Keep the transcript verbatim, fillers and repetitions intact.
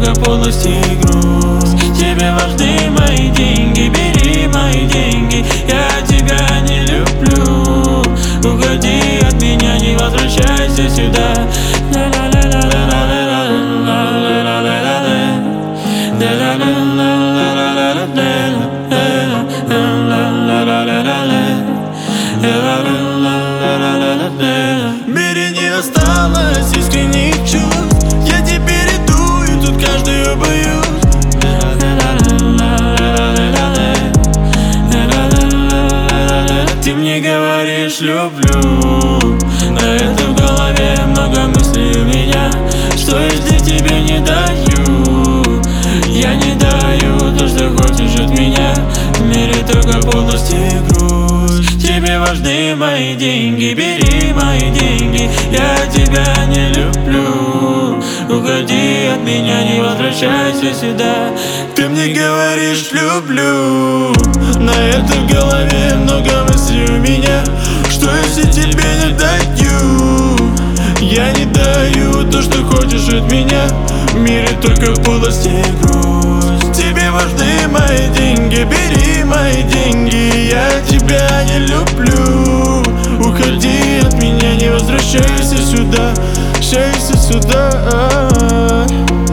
только подлость и грусть. Тебе важны мои деньги, бери мои деньги, я тебя не люблю. Уходи от меня, не возвращайся сюда. В мире не осталось искренних чувств, я теперь иду и тут каждую боюсь. Ты мне говоришь люблю, но это в голове много мыслей у меня. Что если тебе не даю? Я не даю то, что хочешь от меня. В мире только подлость и грусть. Тебе важны мои деньги, бери мои деньги, я тебя не люблю. Уходи от меня, не возвращайся сюда. Ты мне говоришь люблю, на это в голове много мыслей у меня. Что если тебе не даю? Я не даю то, что хочешь от меня. В мире только подлость и грусть. Тебе важны мои деньги, бери мои деньги, я тебя не люблю. Уходи от меня, не возвращайся сюда, возвращайся сюда.